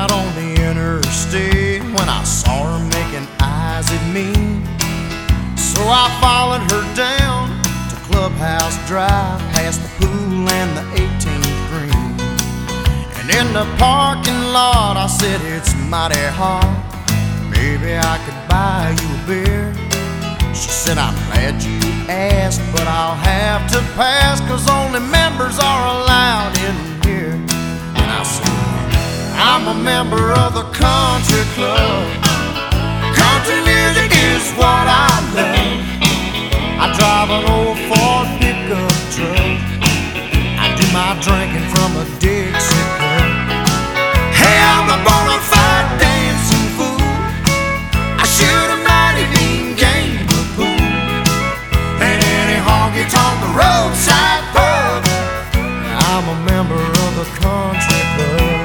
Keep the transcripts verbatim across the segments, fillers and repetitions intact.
out on the interstate when I saw her making eyes at me. So I followed her down to Clubhouse Drive, past the pool and the eighteenth green. And in the parking lot I said, it's mighty hot, maybe I could buy you a beer. She said, I'm glad you asked, but I'll have to pass, 'cause only members are allowed in here. And I said, I'm a member of the country club. Country music is what I love. I drive an old Ford pickup truck. I do my drinking from a Dixie cup. Hey, I'm a bona fide dancing fool. I shoot a mighty mean game of pool. And any honky-tonk roadside pub. I'm a member of the country club.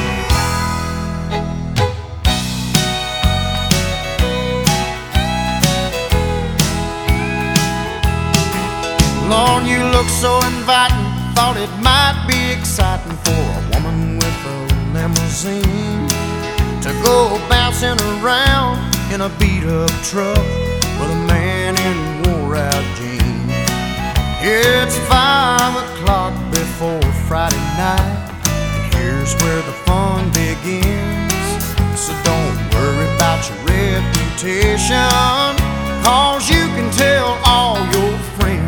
Lord, you look so inviting. Thought it might be exciting for a woman with a limousine to go bouncing around in a beat-up truck with a man in wore-out jeans. It's five o'clock before Friday night, and here's where the fun begins. So don't worry about your reputation, 'cause you can tell all your friends.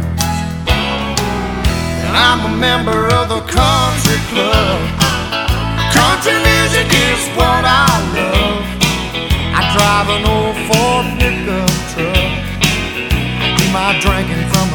I'm a member of the country club. Country music is what I love. I drive an old Ford pickup truck. I do my drinking from